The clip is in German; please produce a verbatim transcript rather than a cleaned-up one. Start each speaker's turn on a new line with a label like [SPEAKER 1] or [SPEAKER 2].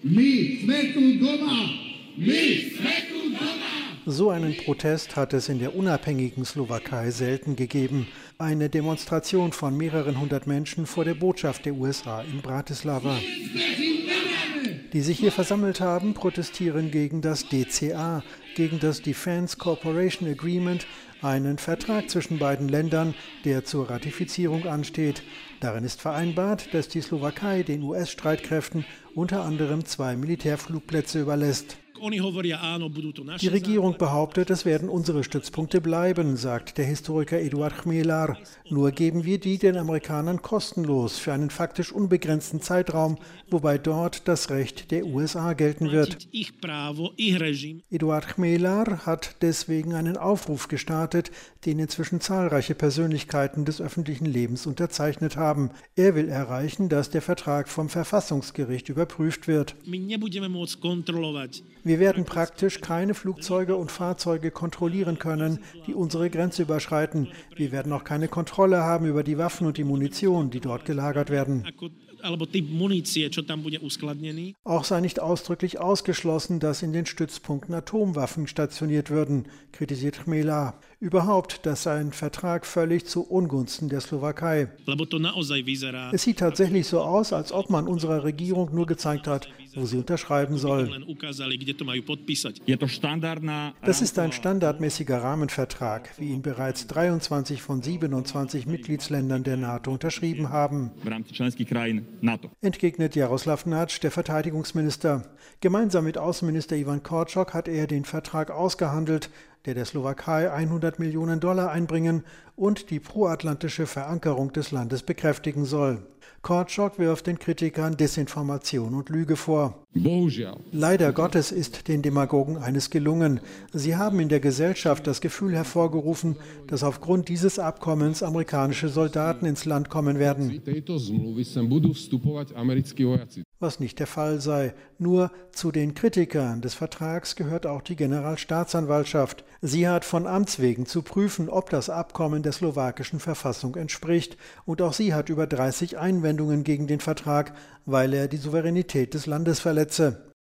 [SPEAKER 1] So einen Protest hat es in der unabhängigen Slowakei selten gegeben. Eine Demonstration von mehreren hundert Menschen vor der Botschaft der U S A in Bratislava. Die sich hier versammelt haben, protestieren gegen das D C A, gegen das Defense Cooperation Agreement, einen Vertrag zwischen beiden Ländern, der zur Ratifizierung ansteht. Darin ist vereinbart, dass die Slowakei den U S-Streitkräften unter anderem zwei Militärflugplätze überlässt. Die Regierung behauptet, es werden unsere Stützpunkte bleiben, sagt der Historiker Eduard Chmielar. Nur geben wir die den Amerikanern kostenlos für einen faktisch unbegrenzten Zeitraum, wobei dort das Recht der U S A gelten wird. Eduard Chmielar hat deswegen einen Aufruf gestartet, den inzwischen zahlreiche Persönlichkeiten des öffentlichen Lebens unterzeichnet haben. Er will erreichen, dass der Vertrag vom Verfassungsgericht überprüft wird. Wir werden praktisch keine Flugzeuge und Fahrzeuge kontrollieren können, die unsere Grenze überschreiten. Wir werden auch keine Kontrolle haben über die Waffen und die Munition, die dort gelagert werden. Auch sei nicht ausdrücklich ausgeschlossen, dass in den Stützpunkten Atomwaffen stationiert würden, kritisiert Chmielar. Überhaupt, das sei ein Vertrag völlig zu Ungunsten der Slowakei. Es sieht tatsächlich so aus, als ob man unserer Regierung nur gezeigt hat, wo sie unterschreiben soll. Das ist ein standardmäßiger Rahmenvertrag, wie ihn bereits dreiundzwanzig von siebenundzwanzig Mitgliedsländern der NATO unterschrieben haben. Entgegnet Jaroslav Nač, der Verteidigungsminister. Gemeinsam mit Außenminister Ivan Korczok hat er den Vertrag ausgehandelt, der der Slowakei hundert Millionen Dollar einbringen und die proatlantische Verankerung des Landes bekräftigen soll. Korczok wirft den Kritikern Desinformation und Lüge vor. Leider Gottes ist den Demagogen eines gelungen. Sie haben in der Gesellschaft das Gefühl hervorgerufen, dass aufgrund dieses Abkommens amerikanische Soldaten ins Land kommen werden. Was nicht der Fall sei. Nur zu den Kritikern des Vertrags gehört auch die Generalstaatsanwaltschaft. Sie hat von Amts wegen zu prüfen, ob das Abkommen der slowakischen Verfassung entspricht. Und auch sie hat über dreißig Einwendungen gegen den Vertrag, weil er die Souveränität des Landes verletze.